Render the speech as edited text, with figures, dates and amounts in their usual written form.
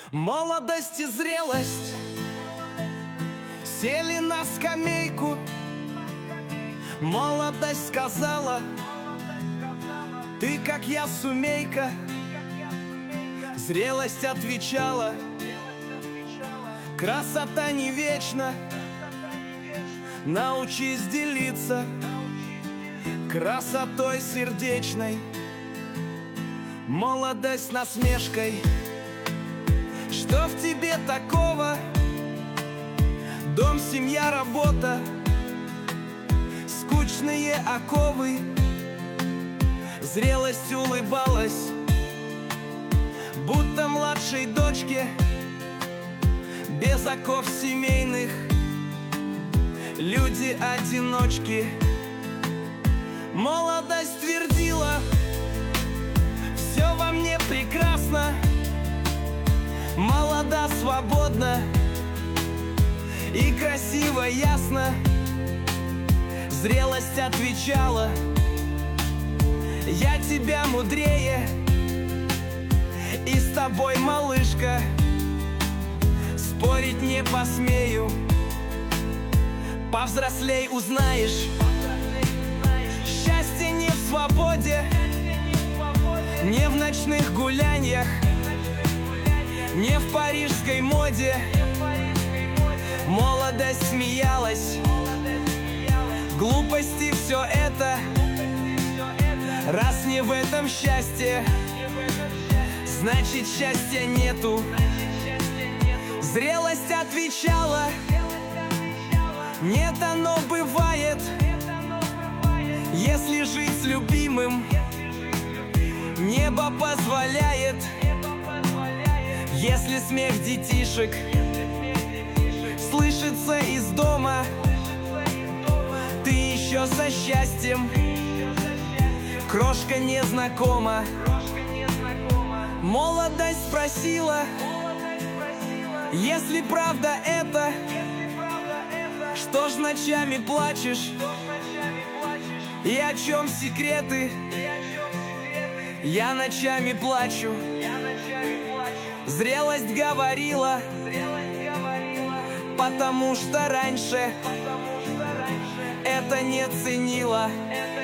Молодость и зрелость сели на скамейку. Молодость сказала: ты, как я, сумейка. Зрелость отвечала: красота не вечна. Научись делиться красотой сердечной. Молодость насмешкой: что в тебе такого? Дом, семья, работа, скучные оковы. Зрелость улыбалась, будто младшей дочке, без оков семейных. Люди-одиночки. Молодость твердила: все во мне прекрасно. Молода, свободна и красиво, ясно. Зрелость отвечала: я тебя мудрее, и с тобой, малышка, спорить не посмею. Повзрослей, узнаешь, счастье не в свободе, не в ночных гуляньях, не в парижской моде. Молодость смеялась: глупости все это, раз не в этом счастье, значит счастья нету. Зрелость отвечала: нет, оно бывает, если жить с любимым небо позволяет. Если смех детишек слышится из дома, ты еще со счастьем, крошка, не знакома. Молодость спросила: если правда это, что ж ночами плачешь? И о чем секреты? Я ночами плачу. Зрелость говорила: потому что раньше это не ценила.